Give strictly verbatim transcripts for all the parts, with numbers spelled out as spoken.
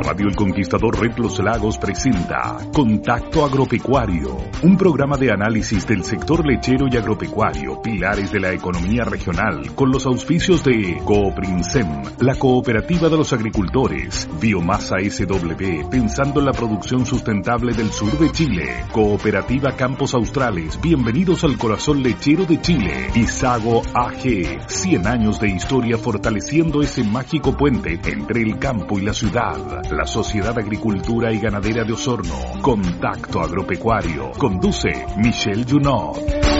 Radio El Conquistador Red Los Lagos presenta Contacto Agropecuario, un programa de análisis del sector lechero y agropecuario, pilares de la economía regional, con los auspicios de Cooprinsem, la cooperativa de los agricultores, Biomasa S W, pensando en la producción sustentable del sur de Chile, Cooperativa Campos Australes, bienvenidos al corazón lechero de Chile, y Sago A G, cien años de historia fortaleciendo ese mágico puente entre el campo y la ciudad. La Sociedad Agricultura y Ganadera de Osorno. Contacto Agropecuario. Conduce Michelle Junot.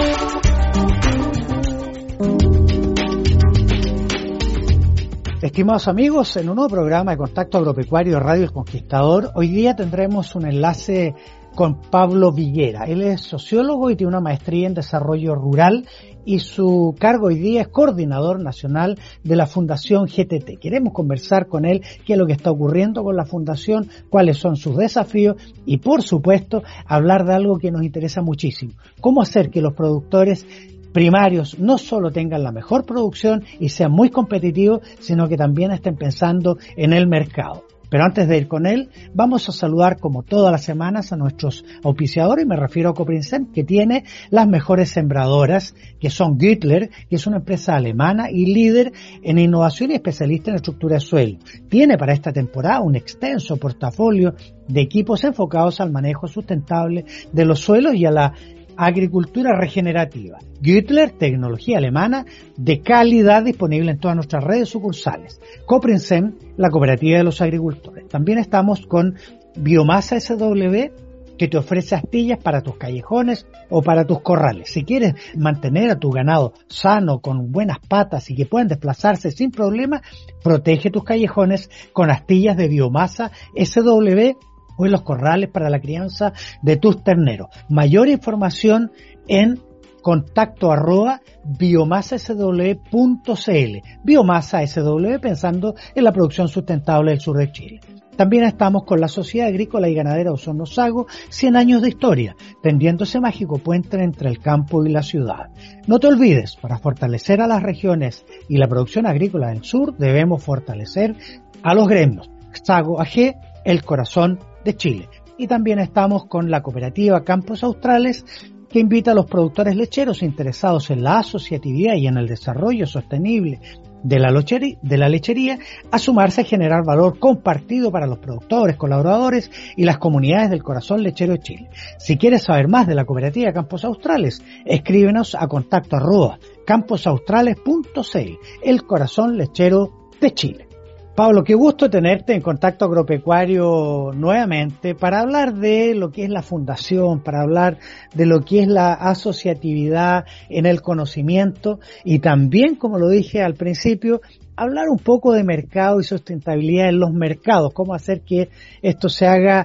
Estimados amigos, en un nuevo programa de Contacto Agropecuario de Radio El Conquistador, hoy día tendremos un enlace con Pablo Villera. Él es sociólogo y tiene una maestría en desarrollo rural y su cargo hoy día es coordinador nacional de la Fundación G T T. Queremos conversar con él qué es lo que está ocurriendo con la Fundación, cuáles son sus desafíos y, por supuesto, hablar de algo que nos interesa muchísimo. Cómo hacer que los productores primarios no solo tengan la mejor producción y sean muy competitivos, sino que también estén pensando en el mercado. Pero antes de ir con él, vamos a saludar como todas las semanas a nuestros auspiciadores, y me refiero a Cooprinsem, que tiene las mejores sembradoras, que son Güttler, que es una empresa alemana y líder en innovación y especialista en estructura de suelo. Tiene para esta temporada un extenso portafolio de equipos enfocados al manejo sustentable de los suelos y a la agricultura regenerativa. Güttler, tecnología alemana de calidad, disponible en todas nuestras redes sucursales. Cooprinsem, la cooperativa de los agricultores. También estamos con Biomasa S W, que te ofrece astillas para tus callejones o para tus corrales. Si quieres mantener a tu ganado sano, con buenas patas y que puedan desplazarse sin problema, protege tus callejones con astillas de Biomasa S W o en los corrales para la crianza de tus terneros. Mayor información en contacto arroba biomasa s w punto c l. Biomasa S W, pensando en la producción sustentable del sur de Chile. También estamos con la Sociedad Agrícola y Ganadera Osorno Sago, cien años de historia, tendiendo ese mágico puente entre el campo y la ciudad. No te olvides, para fortalecer a las regiones y la producción agrícola del sur, debemos fortalecer a los gremios. Sago A G, el corazón de Chile. Y también estamos con la cooperativa Campos Australes, que invita a los productores lecheros interesados en la asociatividad y en el desarrollo sostenible de la lechería, de la lechería a sumarse a generar valor compartido para los productores, colaboradores y las comunidades del corazón lechero de Chile. Si quieres saber más de la cooperativa Campos Australes, escríbenos a contacto arroba camposaustrales punto c l, el corazón lechero de Chile. Pablo, qué gusto tenerte en Contacto Agropecuario nuevamente para hablar de lo que es la fundación, para hablar de lo que es la asociatividad en el conocimiento y también, como lo dije al principio, hablar un poco de mercado y sustentabilidad en los mercados, cómo hacer que esto se haga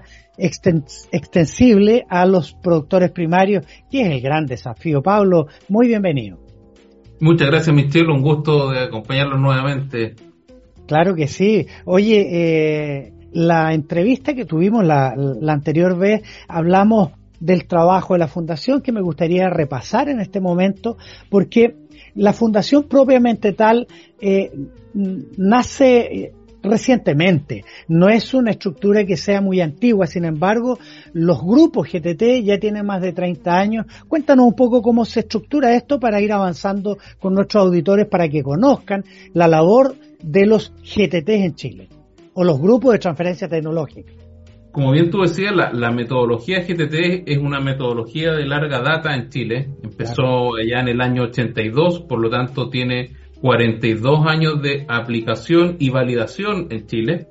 extensible a los productores primarios, que es el gran desafío. Pablo, muy bienvenido. Muchas gracias, Michelle, un gusto de acompañarlos nuevamente. Claro que sí. Oye, eh, la entrevista que tuvimos la, la anterior vez, hablamos del trabajo de la Fundación, que me gustaría repasar en este momento, porque la Fundación propiamente tal eh, nace recientemente, no es una estructura que sea muy antigua, sin embargo, los grupos G T T ya tienen más de treinta años. Cuéntanos un poco cómo se estructura esto para ir avanzando con nuestros auditores para que conozcan la labor de los G T T en Chile, o los grupos de transferencia tecnológica. Como bien tú decías, la, la metodología G T T es una metodología de larga data en Chile. Empezó claro. allá en el año ochenta y dos, por lo tanto tiene cuarenta y dos años de aplicación y validación en Chile.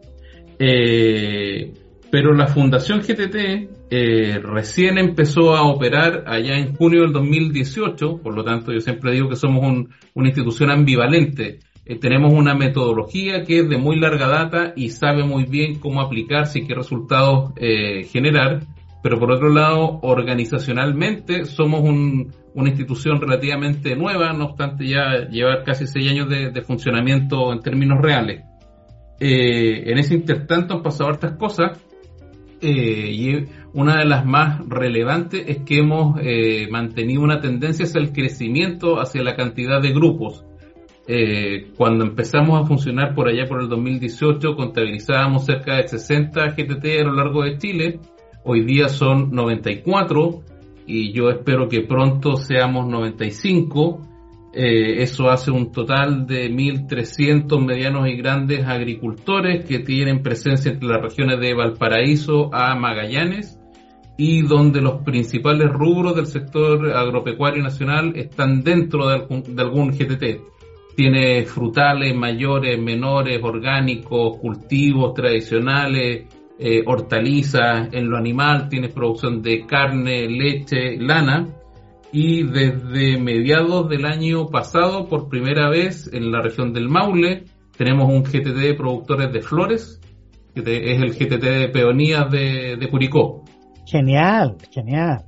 Eh, pero la Fundación G T T eh, recién empezó a operar allá en junio del dos mil dieciocho, por lo tanto yo siempre digo que somos un, una institución ambivalente. Eh, tenemos una metodología que es de muy larga data y sabe muy bien cómo aplicarse y qué resultados eh, generar, pero por otro lado, organizacionalmente somos un, una institución relativamente nueva, no obstante ya llevar casi seis años de, de funcionamiento en términos reales. Eh, en ese intertanto han pasado hartas cosas, eh, y una de las más relevantes es que hemos eh, mantenido una tendencia hacia el crecimiento, hacia la cantidad de grupos. Eh, cuando empezamos a funcionar por allá por el dos mil dieciocho, contabilizábamos cerca de sesenta G T T a lo largo de Chile. Hoy día son noventa y cuatro y yo espero que pronto seamos noventa y cinco. Eh, eso hace un total de mil trescientos medianos y grandes agricultores que tienen presencia entre las regiones de Valparaíso a Magallanes, y donde los principales rubros del sector agropecuario nacional están dentro de algún, de algún G T T. Tiene frutales mayores, menores, orgánicos, cultivos tradicionales, eh, hortalizas. En lo animal tiene producción de carne, leche, lana. Y desde mediados del año pasado, por primera vez en la región del Maule, tenemos un G T T de productores de flores, que es el G T T de peonías de, de Curicó. Genial, genial.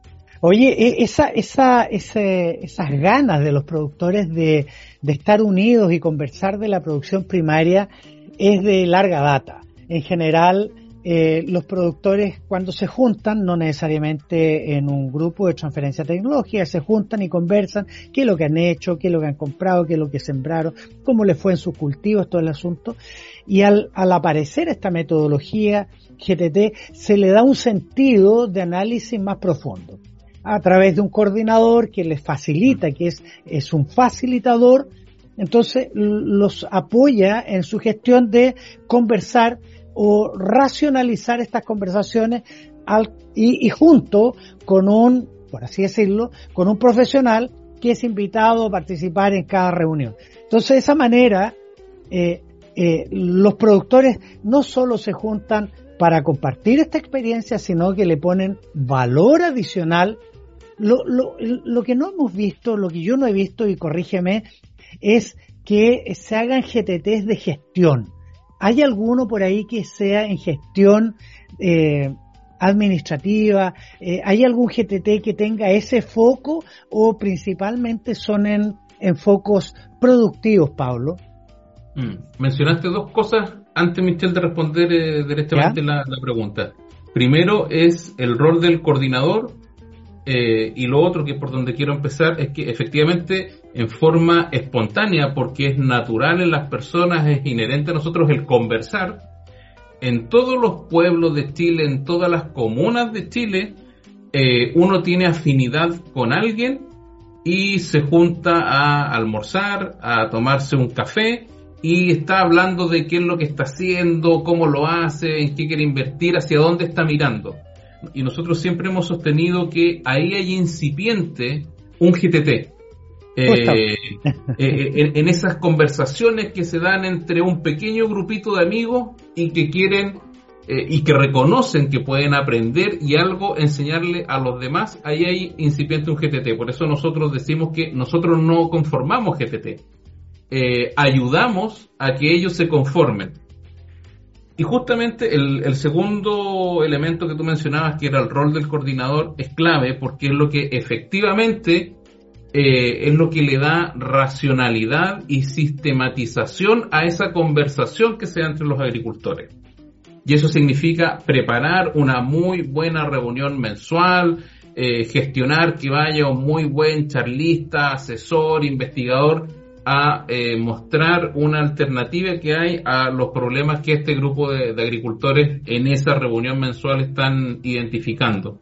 Oye, esa, esa, ese, esas ganas de los productores de, de estar unidos y conversar de la producción primaria es de larga data. En general, eh, los productores cuando se juntan, no necesariamente en un grupo de transferencia tecnológica, se juntan y conversan qué es lo que han hecho, qué es lo que han comprado, qué es lo que sembraron, cómo les fue en sus cultivos, todo el asunto. Y al, al aparecer esta metodología G T T, se le da un sentido de análisis más profundo a través de un coordinador que les facilita, que es, es un facilitador. Entonces los apoya en su gestión de conversar o racionalizar estas conversaciones al, y, y junto con un, por así decirlo, con un profesional que es invitado a participar en cada reunión. Entonces de esa manera eh, eh, los productores no solo se juntan para compartir esta experiencia, sino que le ponen valor adicional. Lo, lo, lo que no hemos visto, lo que yo no he visto, y corrígeme, es que se hagan G T Ts de gestión. ¿Hay alguno por ahí que sea en gestión eh, administrativa? Eh, ¿Hay algún G T T que tenga ese foco o principalmente son en, en focos productivos, Pablo? Mm. Mencionaste dos cosas antes, Michelle, de responder eh, directamente la, la pregunta. Primero es el rol del coordinador. Eh, y lo otro, que por donde quiero empezar, es que efectivamente en forma espontánea, porque es natural en las personas, es inherente a nosotros el conversar. En todos los pueblos de Chile, en todas las comunas de Chile, eh, uno tiene afinidad con alguien y se junta a almorzar, a tomarse un café y está hablando de qué es lo que está haciendo, cómo lo hace, en qué quiere invertir, hacia dónde está mirando. Y nosotros siempre hemos sostenido que ahí hay incipiente un G T T. Eh, eh, en, en esas conversaciones que se dan entre un pequeño grupito de amigos y que quieren eh, y que reconocen que pueden aprender y algo enseñarle a los demás, ahí hay incipiente un G T T. Por eso nosotros decimos que nosotros no conformamos G T T. Eh, ayudamos a que ellos se conformen. Y justamente el, el segundo elemento que tú mencionabas, que era el rol del coordinador, es clave porque es lo que efectivamente eh, es lo que le da racionalidad y sistematización a esa conversación que se da entre los agricultores. Y eso significa preparar una muy buena reunión mensual, eh, gestionar que vaya un muy buen charlista, asesor, investigador, a eh, mostrar una alternativa que hay a los problemas que este grupo de, de agricultores en esa reunión mensual están identificando.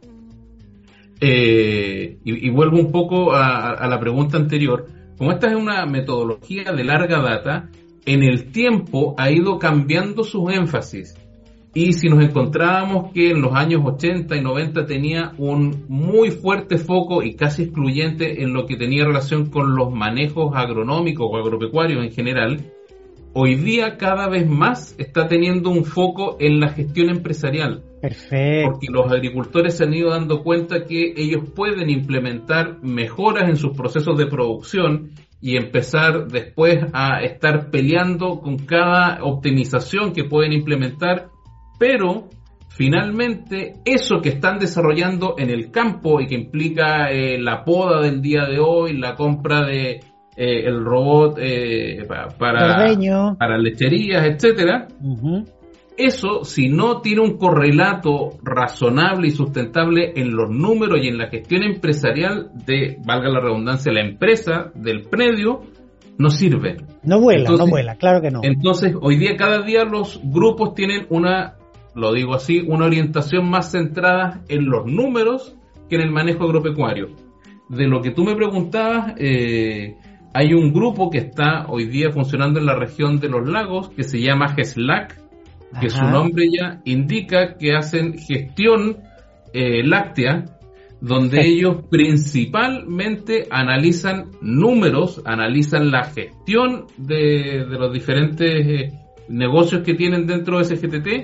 Eh, y, y vuelvo un poco a, a la pregunta anterior. Como esta es una metodología de larga data, en el tiempo ha ido cambiando sus énfasis. Y si nos encontrábamos que en los años ochenta y noventa tenía un muy fuerte foco y casi excluyente en lo que tenía relación con los manejos agronómicos o agropecuarios en general, hoy día cada vez más está teniendo un foco en la gestión empresarial. Perfecto. Porque los agricultores se han ido dando cuenta que ellos pueden implementar mejoras en sus procesos de producción y empezar después a estar peleando con cada optimización que pueden implementar. Pero finalmente eso que están desarrollando en el campo y que implica eh, la poda del día de hoy, la compra de eh, el robot eh, para, para, para lecherías, etcétera, uh-huh. Eso, si no tiene un correlato razonable y sustentable en los números y en la gestión empresarial de, valga la redundancia, la empresa del predio, no sirve. No vuela, entonces, no vuela, claro que no. Entonces, hoy día, cada día los grupos tienen una, lo digo así, una orientación más centrada en los números que en el manejo agropecuario. De lo que tú me preguntabas, eh, hay un grupo que está hoy día funcionando en la región de los lagos que se llama GESLAC, que Ajá. su nombre ya indica que hacen gestión eh, láctea, donde ellos principalmente analizan números, analizan la gestión de, de los diferentes eh, negocios que tienen dentro de ese G T T,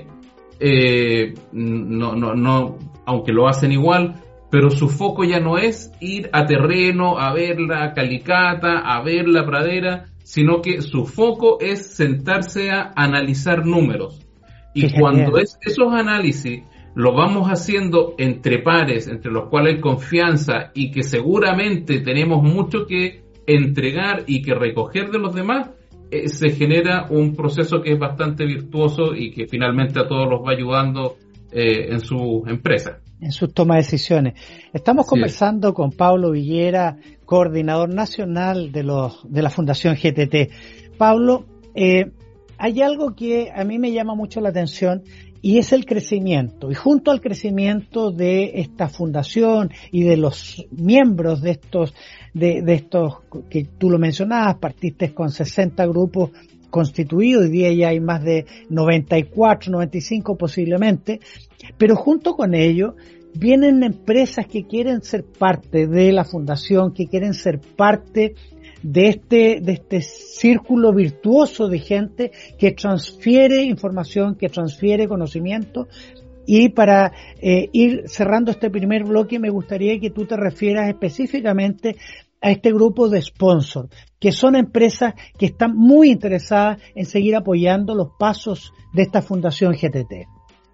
eh, no, no, no, aunque lo hacen igual, pero su foco ya no es ir a terreno, a ver la calicata, a ver la pradera, sino que su foco es sentarse a analizar números. Y Qué cuando genial. es esos análisis lo vamos haciendo entre pares, entre los cuales hay confianza y que seguramente tenemos mucho que entregar y que recoger de los demás, eh, se genera un proceso que es bastante virtuoso y que finalmente a todos los va ayudando eh, en su empresa. En sus toma de decisiones. Estamos sí. conversando con Pablo Villera, coordinador nacional de los de la Fundación G T T. Pablo, eh, hay algo que a mí me llama mucho la atención y es el crecimiento. Y junto al crecimiento de esta fundación y de los miembros de estos, de, de estos que tú lo mencionabas, partiste con sesenta grupos constituidos, hoy día ya hay más de noventa y cuatro, noventa y cinco posiblemente, pero junto con ello vienen empresas que quieren ser parte de la fundación, que quieren ser parte de este, de este círculo virtuoso de gente que transfiere información, que transfiere conocimiento. Y para eh, ir cerrando este primer bloque, me gustaría que tú te refieras específicamente a este grupo de sponsors, que son empresas que están muy interesadas en seguir apoyando los pasos de esta Fundación G T T.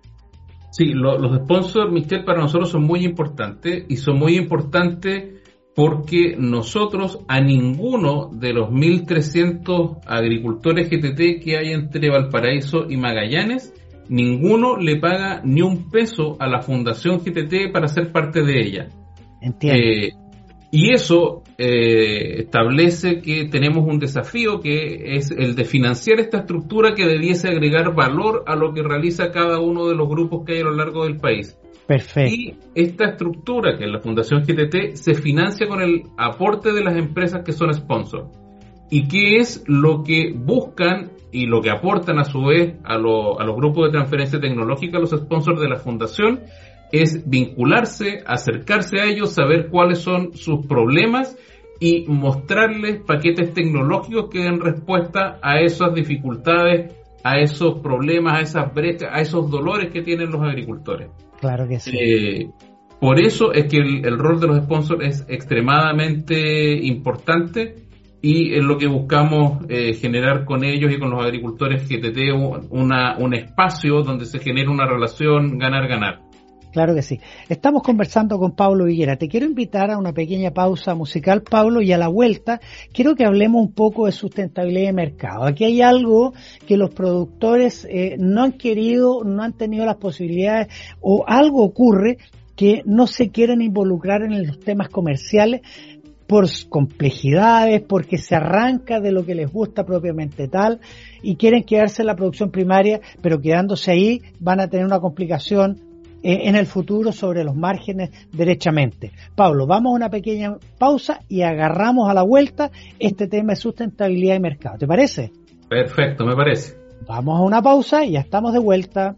Sí, lo, los sponsors, Michel, para nosotros son muy importantes, y son muy importantes porque nosotros a ninguno de los mil trescientos agricultores G T T que hay entre Valparaíso y Magallanes, ninguno le paga ni un peso a la Fundación G T T para ser parte de ella. Entiendo. Eh, y eso eh, establece que tenemos un desafío, que es el de financiar esta estructura que debiese agregar valor a lo que realiza cada uno de los grupos que hay a lo largo del país. Perfecto. Y esta estructura, que es la Fundación G T T, se financia con el aporte de las empresas que son sponsors. ¿Y qué es lo que buscan y lo que aportan a su vez a, lo, a los grupos de transferencia tecnológica, los sponsors de la Fundación? Es vincularse, acercarse a ellos, saber cuáles son sus problemas y mostrarles paquetes tecnológicos que den respuesta a esas dificultades, a esos problemas, a esas brechas, a esos dolores que tienen los agricultores. Claro que sí. Eh, por eso es que el, el rol de los sponsors es extremadamente importante, y es lo que buscamos eh, generar con ellos y con los agricultores G T T, una, un espacio donde se genere una relación ganar-ganar. Claro que sí. Estamos conversando con Pablo Villera. Te quiero invitar a una pequeña pausa musical, Pablo, y a la vuelta quiero que hablemos un poco de sustentabilidad de mercado. Aquí hay algo que los productores eh, no han querido, no han tenido las posibilidades, o algo ocurre que no se quieren involucrar en los temas comerciales por complejidades, porque se arranca de lo que les gusta propiamente tal, y quieren quedarse en la producción primaria, pero quedándose ahí van a tener una complicación en el futuro sobre los márgenes derechamente. Pablo, vamos a una pequeña pausa y agarramos a la vuelta este tema de sustentabilidad de mercado. ¿Te parece? Perfecto, me parece. Vamos a una pausa y ya estamos de vuelta.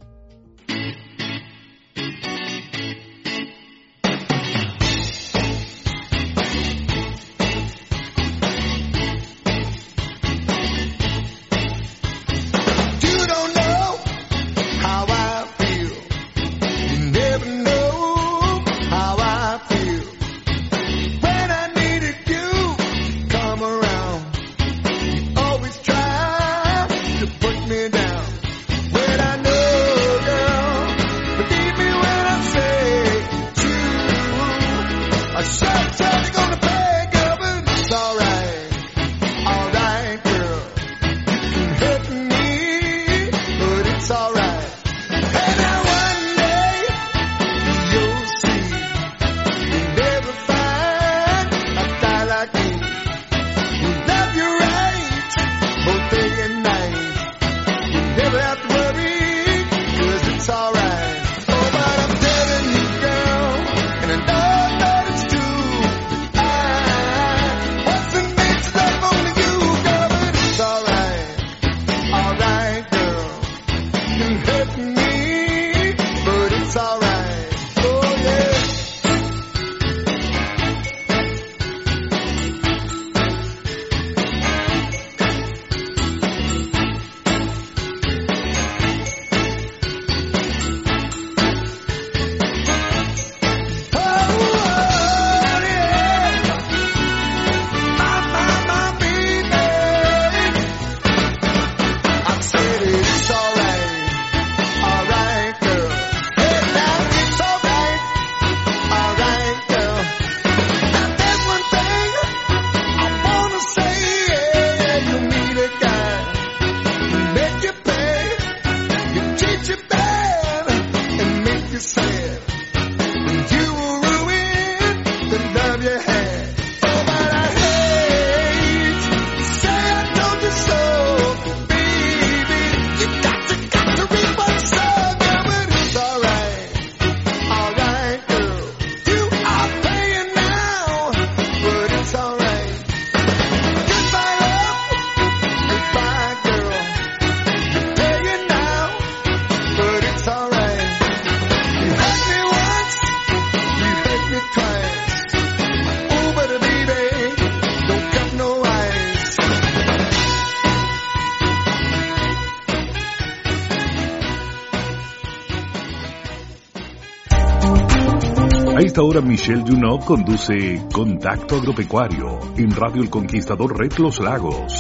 When I know can hurt me, but it's alright. Oh yeah. A esta hora Michelle Junot conduce Contacto Agropecuario en Radio El Conquistador Red Los Lagos.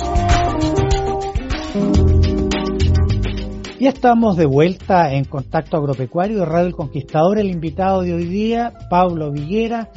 Ya estamos de vuelta en Contacto Agropecuario de Radio El Conquistador. El invitado de hoy día, Pablo Viguera,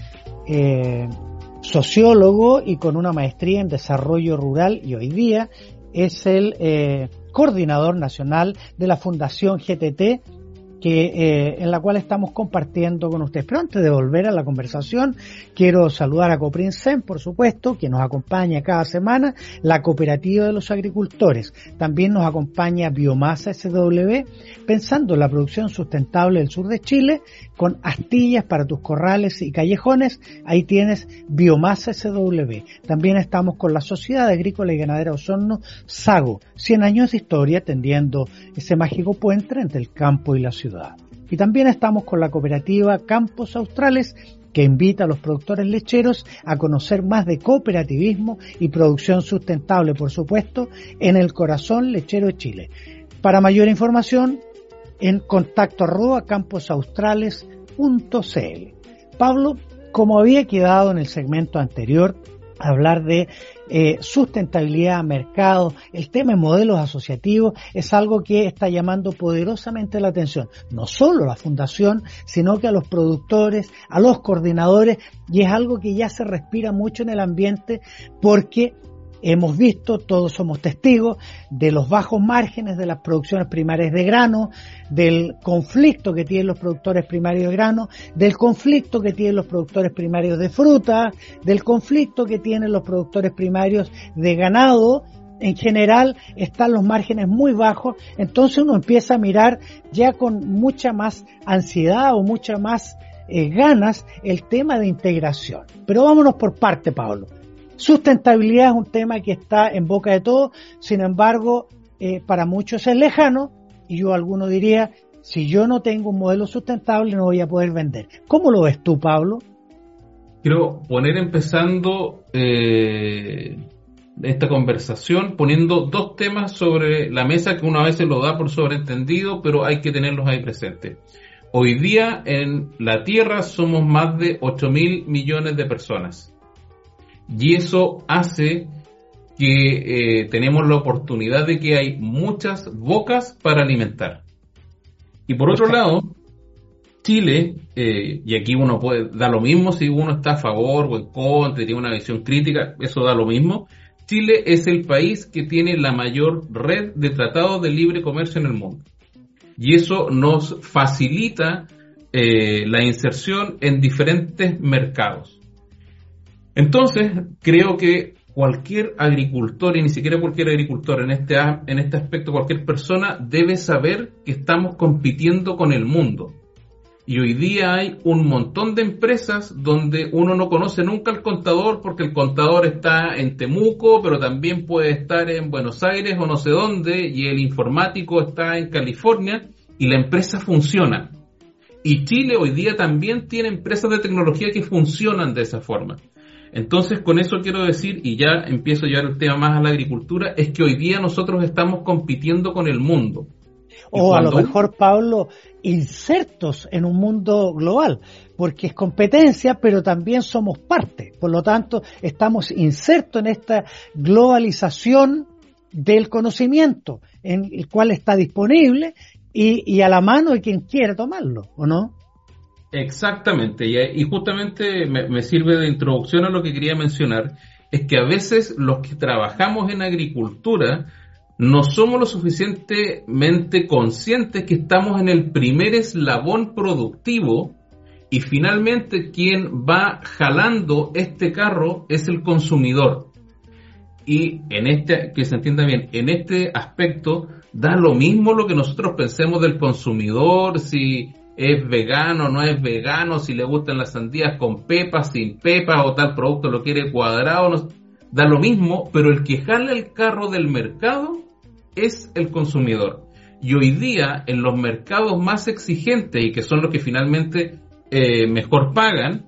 eh, sociólogo y con una maestría en desarrollo rural, y hoy día es el eh, coordinador nacional de la Fundación G T T, que eh, en la cual estamos compartiendo con ustedes. Pero antes de volver a la conversación, quiero saludar a Coprinsem, por supuesto, que nos acompaña cada semana, la Cooperativa de los Agricultores. También nos acompaña Biomasa S W, pensando en la producción sustentable del sur de Chile, con astillas para tus corrales y callejones. Ahí tienes Biomasa S W. También estamos con la Sociedad Agrícola y Ganadera Osorno, SAGO, cien años de historia, tendiendo ese mágico puente entre el campo y la ciudad. Y también estamos con la cooperativa Campos Australes, que invita a los productores lecheros a conocer más de cooperativismo y producción sustentable, por supuesto, en el corazón lechero de Chile. Para mayor información, en contacto arroba camposaustrales punto c l. Pablo, como había quedado en el segmento anterior, hablar de eh, sustentabilidad, mercado, el tema de modelos asociativos es algo que está llamando poderosamente la atención, no solo a la fundación, sino que a los productores, a los coordinadores, y es algo que ya se respira mucho en el ambiente porque hemos visto, todos somos testigos de los bajos márgenes de las producciones primarias de grano, del conflicto que tienen los productores primarios de grano, del conflicto que tienen los productores primarios de fruta, del conflicto que tienen los productores primarios de ganado. En general están los márgenes muy bajos, entonces uno empieza a mirar ya con mucha más ansiedad o mucha más eh, ganas el tema de integración. Pero vámonos por parte, Pablo. Sustentabilidad es un tema que está en boca de todos, sin embargo, eh, para muchos es lejano, y yo alguno diría, si yo no tengo un modelo sustentable no voy a poder vender. ¿Cómo lo ves tú, Pablo? Quiero poner empezando eh, esta conversación poniendo dos temas sobre la mesa que uno a veces lo da por sobreentendido, pero hay que tenerlos ahí presentes. Hoy día en la Tierra somos más de ocho mil millones de personas. Y eso hace que eh, tenemos la oportunidad de que hay muchas bocas para alimentar. Y por otro lado, Chile, eh, y aquí uno puede, da lo mismo si uno está a favor o en contra, tiene una visión crítica, eso da lo mismo. Chile es el país que tiene la mayor red de tratados de libre comercio en el mundo. Y eso nos facilita eh, la inserción en diferentes mercados. Entonces, creo que cualquier agricultor, y ni siquiera cualquier agricultor, en este, en este aspecto, cualquier persona debe saber que estamos compitiendo con el mundo. Y hoy día hay un montón de empresas donde uno no conoce nunca al contador porque el contador está en Temuco, pero también puede estar en Buenos Aires o no sé dónde, y el informático está en California, y la empresa funciona. Y Chile hoy día también tiene empresas de tecnología que funcionan de esa forma. Entonces, con eso quiero decir, y ya empiezo a llevar el tema más a la agricultura, es que hoy día nosotros estamos compitiendo con el mundo. O a lo mejor, Pablo, insertos en un mundo global, porque es competencia, pero también somos parte. Por lo tanto, estamos insertos en esta globalización del conocimiento, en el cual está disponible y, y a la mano de quien quiera tomarlo, ¿o no? Exactamente, y, y justamente me, me sirve de introducción a lo que quería mencionar, es que a veces los que trabajamos en agricultura no somos lo suficientemente conscientes que estamos en el primer eslabón productivo y finalmente quien va jalando este carro es el consumidor. Y en este, que se entienda bien, en este aspecto da lo mismo lo que nosotros pensemos del consumidor, si es vegano o no es vegano, si le gustan las sandías con pepas, sin pepas o tal producto lo quiere cuadrado, no, da lo mismo, pero el que jala el carro del mercado es el consumidor. Y hoy día en los mercados más exigentes y que son los que finalmente eh, mejor pagan,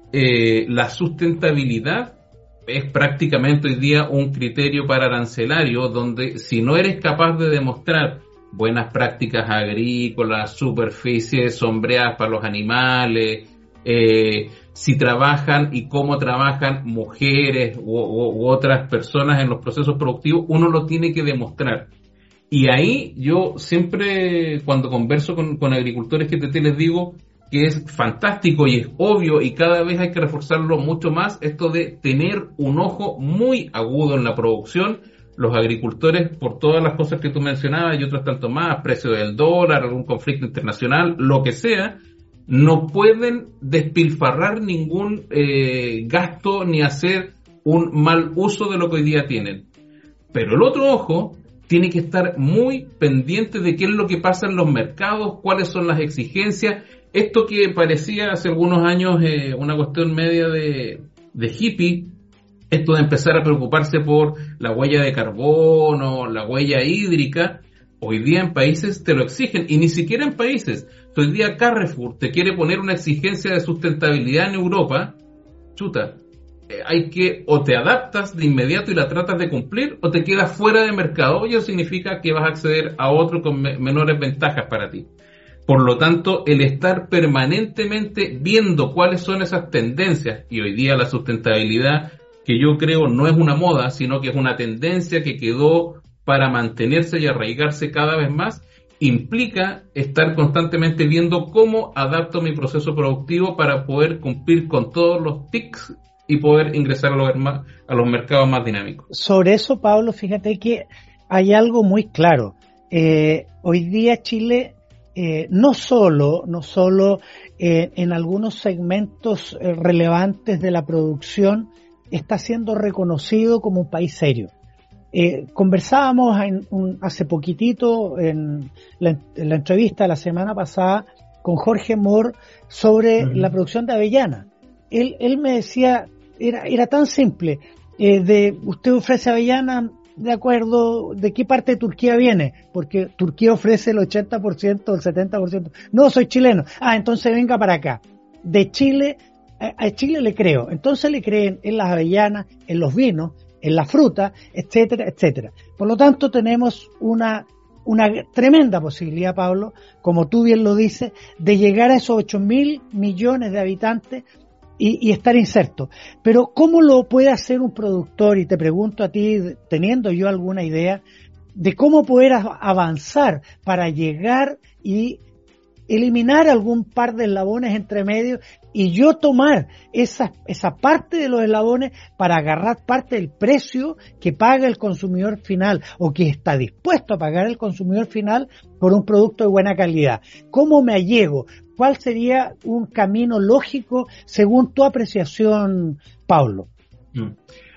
eh, la sustentabilidad es prácticamente hoy día un criterio para arancelario, donde si no eres capaz de demostrar buenas prácticas agrícolas, superficies sombreadas para los animales, eh, si trabajan y cómo trabajan mujeres u, u, u otras personas en los procesos productivos, uno lo tiene que demostrar. Y ahí yo siempre, cuando converso con, con agricultores que te, te les digo que es fantástico y es obvio y cada vez hay que reforzarlo mucho más, esto de tener un ojo muy agudo en la producción. Los agricultores, por todas las cosas que tú mencionabas y otras tanto más, precio del dólar, algún conflicto internacional, lo que sea, no pueden despilfarrar ningún eh, gasto ni hacer un mal uso de lo que hoy día tienen. Pero el otro ojo tiene que estar muy pendiente de qué es lo que pasa en los mercados, cuáles son las exigencias. Esto que parecía hace algunos años eh, una cuestión media de, de hippie, esto de empezar a preocuparse por la huella de carbono, la huella hídrica, hoy día en países te lo exigen, y ni siquiera en países. Hoy día Carrefour te quiere poner una exigencia de sustentabilidad en Europa, chuta, eh, hay que, o te adaptas de inmediato y la tratas de cumplir, o te quedas fuera de mercado, y eso significa que vas a acceder a otro con me- menores ventajas para ti. Por lo tanto, el estar permanentemente viendo cuáles son esas tendencias, y hoy día la sustentabilidad, que yo creo no es una moda, sino que es una tendencia que quedó para mantenerse y arraigarse cada vez más, implica estar constantemente viendo cómo adapto mi proceso productivo para poder cumplir con todos los tics y poder ingresar a los, a los mercados más dinámicos. Sobre eso, Pablo, fíjate que hay algo muy claro. Eh, hoy día Chile eh, no solo, no solo eh, en algunos segmentos eh, relevantes de la producción está siendo reconocido como un país serio. Eh, conversábamos en un, hace poquitito en la, en la entrevista de la semana pasada con Jorge Moore sobre uh-huh. la producción de avellana. Él, él me decía, era, era tan simple, eh, de usted ofrece avellana, de acuerdo, ¿de qué parte de Turquía viene? Porque Turquía ofrece el ochenta por ciento, el setenta por ciento. No, soy chileno. Ah, entonces venga para acá. De Chile, a, a Chile le creo. Entonces le creen en las avellanas, en los vinos, en la fruta, etcétera, etcétera. Por lo tanto, tenemos una, una tremenda posibilidad, Pablo, como tú bien lo dices, de llegar a esos ocho mil millones de habitantes y, y estar inserto. Pero ¿cómo lo puede hacer un productor? Y te pregunto a ti, teniendo yo alguna idea, de cómo poder avanzar para llegar y eliminar algún par de eslabones entre medio y yo tomar esa, esa parte de los eslabones para agarrar parte del precio que paga el consumidor final o que está dispuesto a pagar el consumidor final por un producto de buena calidad. ¿Cómo me allego? ¿Cuál sería un camino lógico según tu apreciación, Pablo? Mm.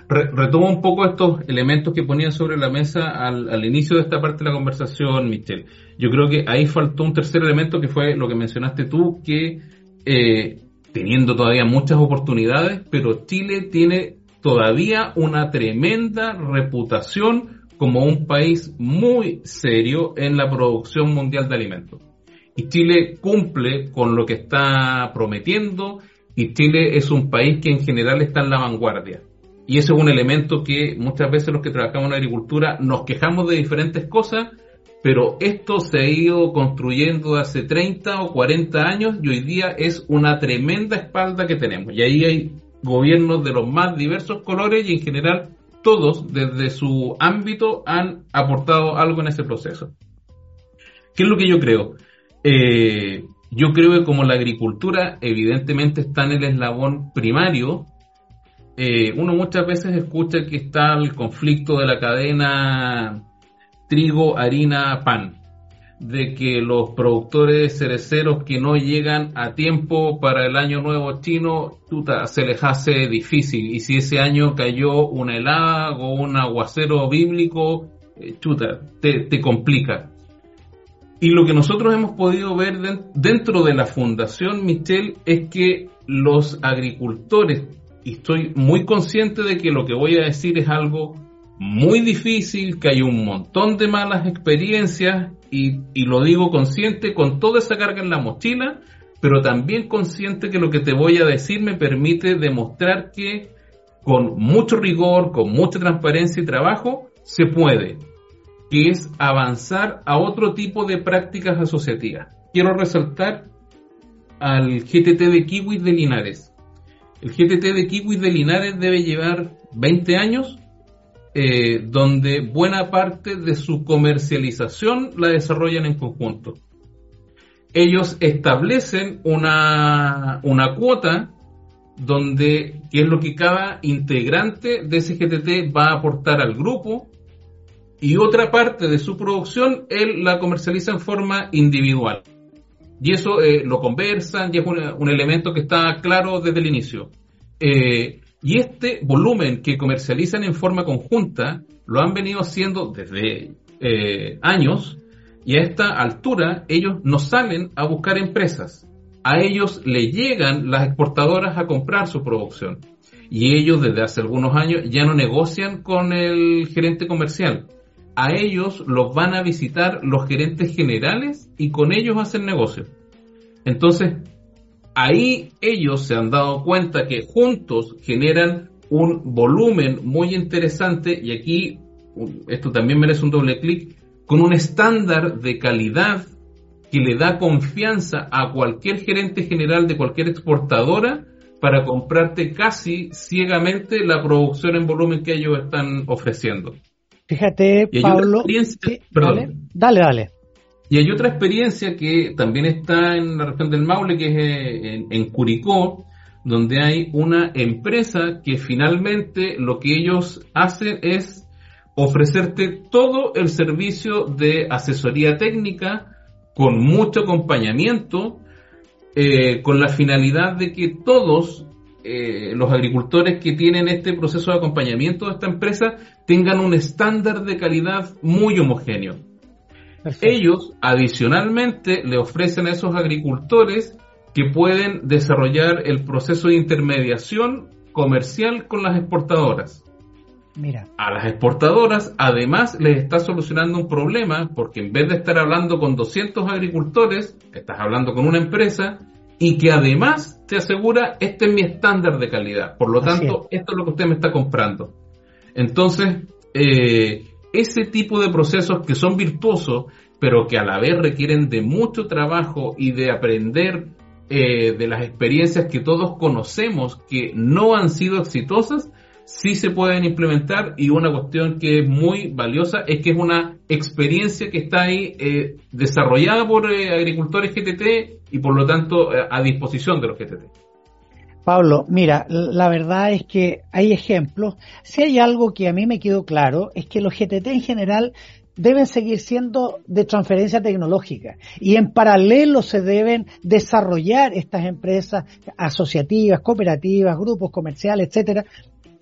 re- retomo un poco estos elementos que ponían sobre la mesa al, al inicio de esta parte de la conversación, Michelle. Yo creo que ahí faltó un tercer elemento que fue lo que mencionaste tú, que eh, teniendo todavía muchas oportunidades, pero Chile tiene todavía una tremenda reputación como un país muy serio en la producción mundial de alimentos. Y Chile cumple con lo que está prometiendo, y Chile es un país que en general está en la vanguardia. Y eso es un elemento que muchas veces los que trabajamos en agricultura nos quejamos de diferentes cosas, pero esto se ha ido construyendo hace treinta o cuarenta años y hoy día es una tremenda espalda que tenemos. Y ahí hay gobiernos de los más diversos colores y en general todos desde su ámbito han aportado algo en ese proceso. ¿Qué es lo que yo creo? Eh, yo creo que como la agricultura evidentemente está en el eslabón primario, eh, uno muchas veces escucha que está el conflicto de la cadena trigo, harina, pan, de que los productores cereceros que no llegan a tiempo para el año nuevo chino, chuta, se les hace difícil, y si ese año cayó una helada o un aguacero bíblico, eh, chuta, te, te complica. Y lo que nosotros hemos podido ver de, dentro de la Fundación Michelle es que los agricultores, y estoy muy consciente de que lo que voy a decir es algo muy difícil, que hay un montón de malas experiencias, y, y lo digo consciente con toda esa carga en la mochila, pero también consciente que lo que te voy a decir me permite demostrar que con mucho rigor, con mucha transparencia y trabajo, se puede, que es avanzar a otro tipo de prácticas asociativas. Quiero resaltar al G T T de Kiwis de Linares. El G T T de Kiwis de Linares debe llevar veinte años, eh, donde buena parte de su comercialización la desarrollan en conjunto. Ellos establecen una, una cuota donde, que es lo que cada integrante de ese G T T va a aportar al grupo, y otra parte de su producción él la comercializa en forma individual. Y eso eh, lo conversan, y es un, un elemento que está claro desde el inicio. Eh, y este volumen que comercializan en forma conjunta lo han venido haciendo desde eh, años, y a esta altura ellos no salen a buscar empresas. A ellos le llegan las exportadoras a comprar su producción. Y ellos desde hace algunos años ya no negocian con el gerente comercial. A ellos los van a visitar los gerentes generales y con ellos hacen negocio. Entonces, ahí ellos se han dado cuenta que juntos generan un volumen muy interesante, y aquí esto también merece un doble clic, con un estándar de calidad que le da confianza a cualquier gerente general de cualquier exportadora para comprarte casi ciegamente la producción en volumen que ellos están ofreciendo. Fíjate, Pablo. Sí, dale, dale, dale. Y hay otra experiencia que también está en la región del Maule, que es en, en Curicó, donde hay una empresa que finalmente lo que ellos hacen es ofrecerte todo el servicio de asesoría técnica con mucho acompañamiento, eh, con la finalidad de que todos eh, los agricultores que tienen este proceso de acompañamiento de esta empresa tengan un estándar de calidad muy homogéneo. Perfecto. Ellos adicionalmente le ofrecen a esos agricultores que pueden desarrollar el proceso de intermediación comercial con las exportadoras. Mira. A las exportadoras además les está solucionando un problema, porque en vez de estar hablando con doscientos agricultores, estás hablando con una empresa y que además te asegura: este es mi estándar de calidad, por lo tanto esto es lo que usted me está comprando. Entonces, eh, ese tipo de procesos que son virtuosos, pero que a la vez requieren de mucho trabajo y de aprender eh, de las experiencias que todos conocemos que no han sido exitosas, sí se pueden implementar. Y una cuestión que es muy valiosa es que es una experiencia que está ahí eh, desarrollada por eh, agricultores G T T y por lo tanto eh, a disposición de los G T T. Pablo, mira, la verdad es que hay ejemplos. Si hay algo que a mí me quedó claro, es que los G T T en general deben seguir siendo de transferencia tecnológica, y en paralelo se deben desarrollar estas empresas asociativas, cooperativas, grupos comerciales, etcétera,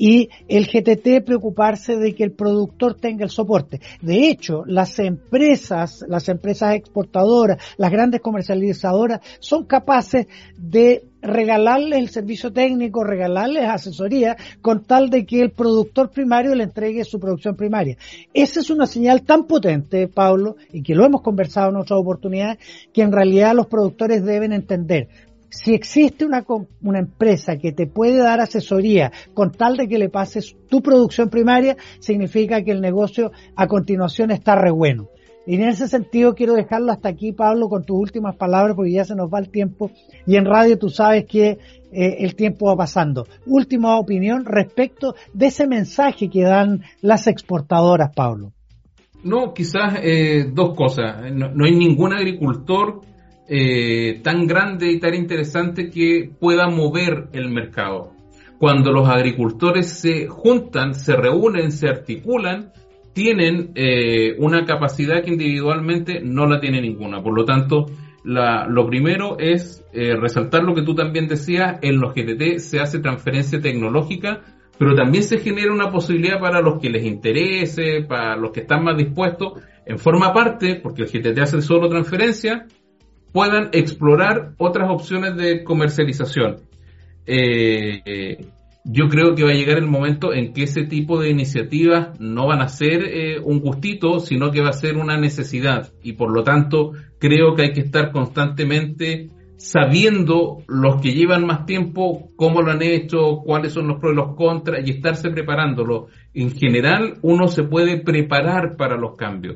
y el G T T preocuparse de que el productor tenga el soporte. De hecho, las empresas, las empresas exportadoras, las grandes comercializadoras son capaces de regalarles el servicio técnico, regalarles asesoría, con tal de que el productor primario le entregue su producción primaria. Esa es una señal tan potente, Pablo, y que lo hemos conversado en otras oportunidades, que en realidad los productores deben entender. Si existe una, una empresa que te puede dar asesoría con tal de que le pases tu producción primaria, significa que el negocio a continuación está re bueno. Y en ese sentido quiero dejarlo hasta aquí, Pablo, con tus últimas palabras, porque ya se nos va el tiempo y en radio tú sabes que eh, el tiempo va pasando. Última opinión respecto de ese mensaje que dan las exportadoras, Pablo. No, quizás eh, dos cosas. No, no hay ningún agricultor eh, tan grande y tan interesante que pueda mover el mercado. Cuando los agricultores se juntan, se reúnen, se articulan, tienen eh, una capacidad que individualmente no la tiene ninguna. Por lo tanto, la, lo primero es eh, resaltar lo que tú también decías: en los G T T se hace transferencia tecnológica, pero también se genera una posibilidad para los que les interese, para los que están más dispuestos, en forma parte, porque el G T T hace solo transferencia, puedan explorar otras opciones de comercialización. Eh, eh, Yo creo que va a llegar el momento en que ese tipo de iniciativas no van a ser eh, un gustito, sino que va a ser una necesidad. Y por lo tanto, creo que hay que estar constantemente sabiendo los que llevan más tiempo, cómo lo han hecho, cuáles son los pros y los contras, y estarse preparándolo. En general, uno se puede preparar para los cambios.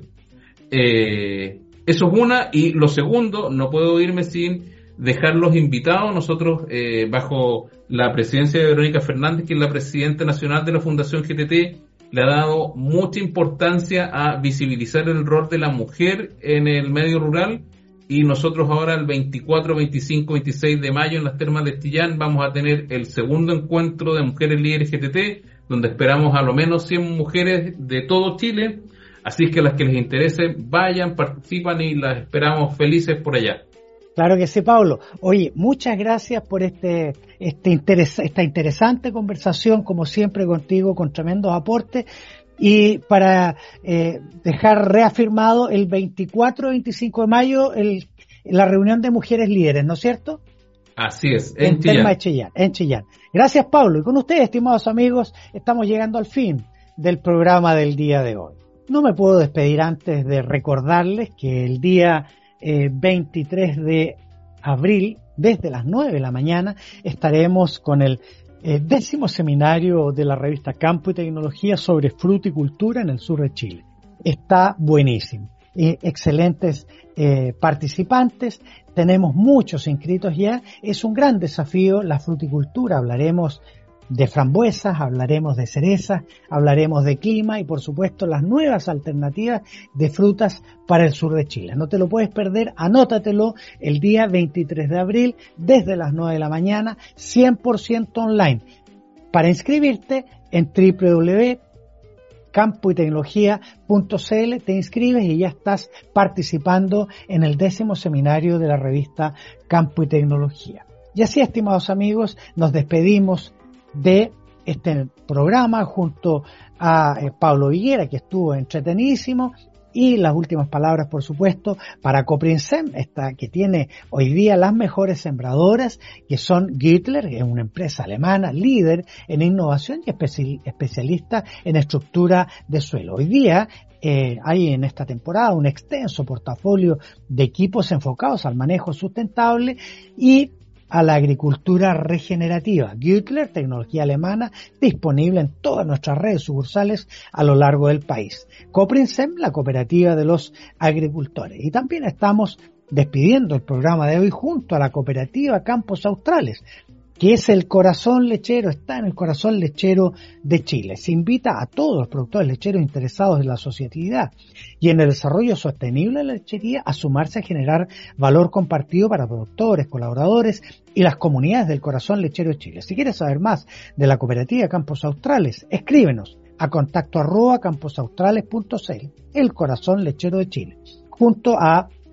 Eh, eso es una. Y lo segundo, no puedo irme sin dejarlos invitados. Nosotros, eh, bajo la presidencia de Verónica Fernández, que es la presidenta nacional de la Fundación G T T, le ha dado mucha importancia a visibilizar el rol de la mujer en el medio rural, y nosotros ahora el veinticuatro, veinticinco, veintiséis de mayo en las Termas de Chillán vamos a tener el segundo encuentro de mujeres líderes G T T, donde esperamos a lo menos cien mujeres de todo Chile, así que las que les interese vayan, participan y las esperamos felices por allá. Claro que sí, Pablo. Oye, muchas gracias por este, este interes, esta interesante conversación, como siempre contigo, con tremendos aportes. Y para eh, dejar reafirmado el veinticuatro y veinticinco de mayo el, la reunión de mujeres líderes, ¿no es cierto? Así es, en, en Terma de Chillán, en Chillán. Gracias, Pablo. Y con ustedes, estimados amigos, estamos llegando al fin del programa del día de hoy. No me puedo despedir antes de recordarles que el día Eh, veintitrés de abril, desde las nueve de la mañana, estaremos con el eh, décimo seminario de la revista Campo y Tecnología sobre fruticultura en el sur de Chile. Está buenísimo. Eh, excelentes eh, participantes, tenemos muchos inscritos ya. Es un gran desafío la fruticultura. Hablaremos de frambuesas, hablaremos de cerezas, hablaremos de clima y por supuesto las nuevas alternativas de frutas para el sur de Chile. No te lo puedes perder, anótatelo el día veintitrés de abril desde las nueve de la mañana, cien por ciento online. Para inscribirte en doble u doble u doble u punto campo y tecnología punto c l te inscribes y ya estás participando en el décimo seminario de la revista Campo y Tecnología. Y así, estimados amigos, nos despedimos de este programa junto a eh, Pablo Viguera, que estuvo entretenidísimo, y las últimas palabras, por supuesto, para Coprinsem, esta que tiene hoy día las mejores sembradoras, que son Güttler, que es una empresa alemana líder en innovación y especi- especialista en estructura de suelo. Hoy día eh, hay en esta temporada un extenso portafolio de equipos enfocados al manejo sustentable y a la agricultura regenerativa. Güttler, tecnología alemana, disponible en todas nuestras redes sucursales a lo largo del país. Coprinsem, la cooperativa de los agricultores. Y también estamos despidiendo el programa de hoy junto a la cooperativa Campos Australes, que es el corazón lechero, está en el corazón lechero de Chile. Se invita a todos los productores lecheros interesados en la asociatividad y en el desarrollo sostenible de la lechería a sumarse a generar valor compartido para productores, colaboradores y las comunidades del corazón lechero de Chile. Si quieres saber más de la cooperativa Campos Australes, escríbenos a contacto arroba camposaustrales punto c l, el corazón lechero de Chile, junto a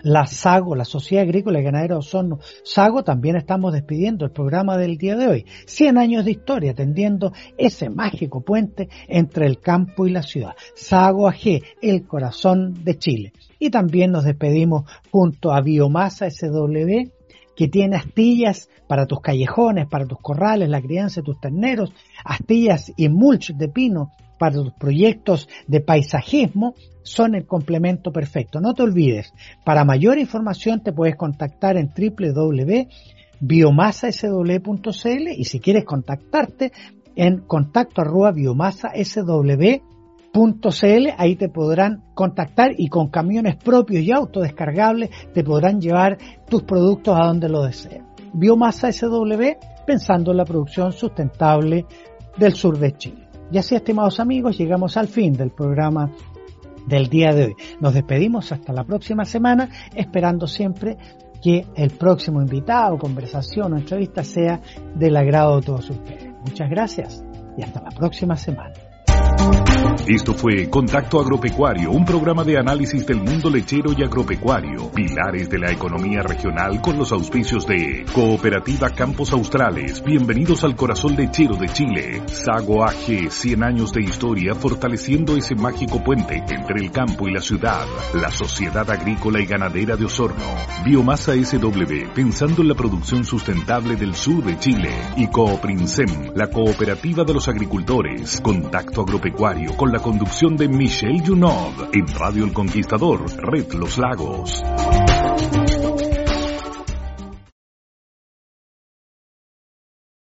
la SAGO, la Sociedad Agrícola y Ganadera de Osorno, SAGO, también estamos despidiendo el programa del día de hoy. cien años de historia, tendiendo ese mágico puente entre el campo y la ciudad. SAGO A G, el corazón de Chile. Y también nos despedimos junto a Biomasa S W, que tiene astillas para tus callejones, para tus corrales, la crianza de tus terneros, astillas y mulch de pino para tus proyectos de paisajismo, son el complemento perfecto. No te olvides, para mayor información te puedes contactar en doble u doble u doble u punto biomasa s w punto c l y si quieres contactarte en contacto arroba biomasa s w punto c l, ahí te podrán contactar y con camiones propios y autodescargables te podrán llevar tus productos a donde lo deseen. Biomasa S W, pensando en la producción sustentable del sur de Chile. Y así, estimados amigos, llegamos al fin del programa del día de hoy. Nos despedimos hasta la próxima semana, esperando siempre que el próximo invitado, conversación o entrevista sea del agrado de todos ustedes. Muchas gracias y hasta la próxima semana. Esto fue Contacto Agropecuario, un programa de análisis del mundo lechero y agropecuario, pilares de la economía regional, con los auspicios de Cooperativa Campos Australes, bienvenidos al corazón lechero de Chile, SAGO A G, cien años de historia fortaleciendo ese mágico puente entre el campo y la ciudad, la Sociedad Agrícola y Ganadera de Osorno, Biomasa S W, pensando en la producción sustentable del sur de Chile, y Cooprinsem, la cooperativa de los agricultores. Contacto Agropecuario con la conducción de Michelle Junod en Radio El Conquistador, Red Los Lagos.